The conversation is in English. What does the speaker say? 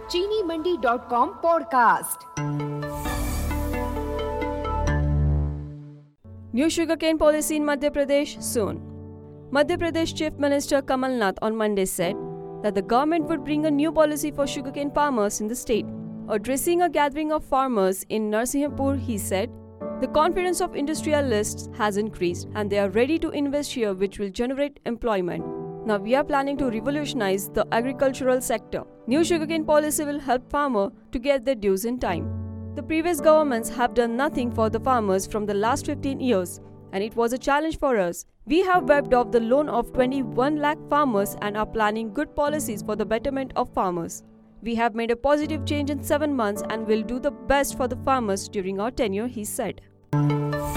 चीनीमंडी.com podcast. New sugarcane policy in Madhya Pradesh soon. Madhya Pradesh Chief Minister Kamal Nath on Monday said that the government would bring a new policy for sugarcane farmers in the state. Addressing a gathering of farmers in Narsinghpur, he said, "The confidence of industrialists has increased and they are ready to invest here, which will generate employment. Now we are planning to revolutionize the agricultural sector. New sugarcane policy will help farmers to get their dues in time. The previous governments have done nothing for the farmers from the last 15 years, and it was a challenge for us. We have wiped off the loan of 21 lakh farmers and are planning good policies for the betterment of farmers. We have made a positive change in 7 months and will do the best for the farmers during our tenure," he said.